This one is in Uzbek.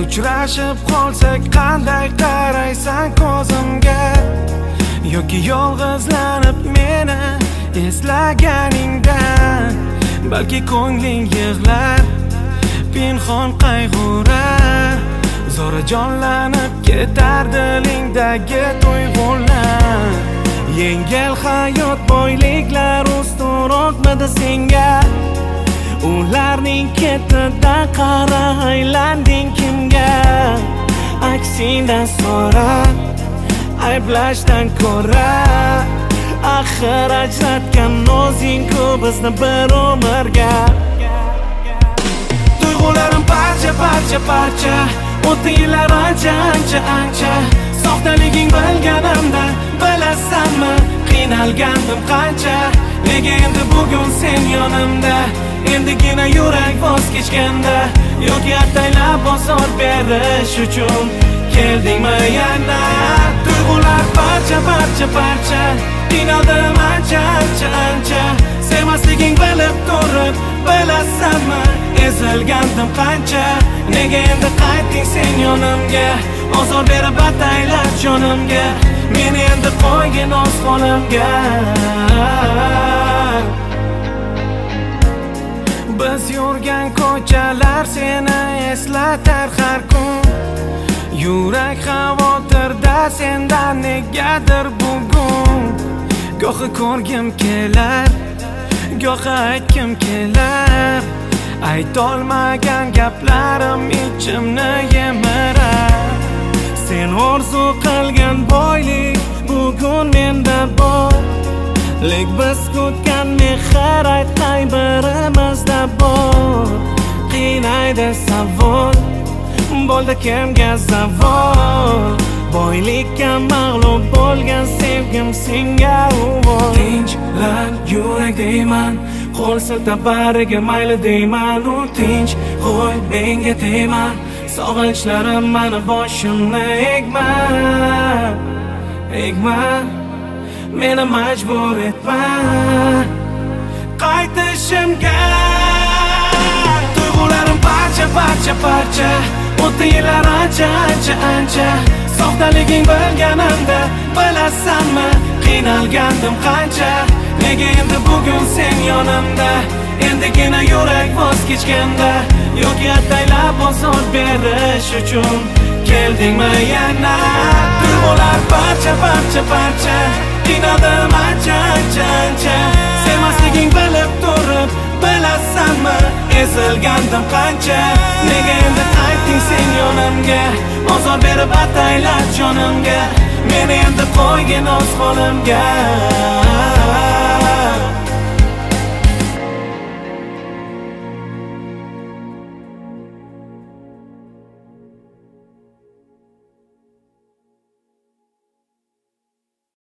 Uchrashib qolsak qanday qaraysan ko'zimga, yoki yolg'izlanib meni eslaganingda, balki ko'ngling yig'lar, pinhon qayg'urar, zo'ra jonlanib ketar dilingdagi tuyg'ular. Yengil hayot boyliklar ustunroqmidi senga? Ularning ketida qara aylanding kimga? Aksindan so'ra, ayblashdan ko'ra, axir ajratgan o'zing-ku bizni bir umrga. Tuyg'ularim parcha parcha parcha, o'tdi yillar ancha. Soxtaliging bilganimda, bilasanmi qiynalgandim qancha. Nega endi bugun sen yonimda, endigina yurak voz kechganda, yoki ataylab bosor berish uchun keldingmi yana? Tuyg'ular parcha parcha parcha, qiynaldim ancha. Sevmasliging bilib turib, bilasanmi ezilgandim qancha. Nega endi qaytding sen yonimga, ozor berib ataylab jonimga, meni endi qo'ygin o'z qo'limga. Biz yurgan ko'chalar seni eslatar har kun, yurak xavotirda sendan negadir bugun. Gohi ko'rgim kelar, gohi aytgim kelar, aytolmagan gaplarim ichimni yemirar. Sen orzu qilgan boylik bugun menda bor, lek biz kutgan mehr aytmay birimizda bor. Qiynaydi savol, bo'ldi kimga zavol, boylikka mag'lub bo'lgan sevgim senga uvol. Tinchlan yurak deyman, qo'l siltab bariga mayli deyman. U tinch qo'y menga tegma, sog'inchlarim mani boshimni egma. Meni majbur etma qaytishimga. Tuyg'ularim parcha parcha parcha, o'tdi yillar ancha. Soxtaliging bilganimda, bilasanmi qiynalgandim qancha. Nega endi bugun sen yonimda, endigina yurak voz kechganda, yoki ataylab ozor berish uchun keldingmi yana? Tuyg'ular parcha parcha parcha, qiynaldim ancha. Sevmasliging bilib turib, bilasanmi ezilgandim qancha. Nega endi qaytding sen yonimga, ozor berib ataylab jonimga, meni endi qo'ygin o'z qo'limga.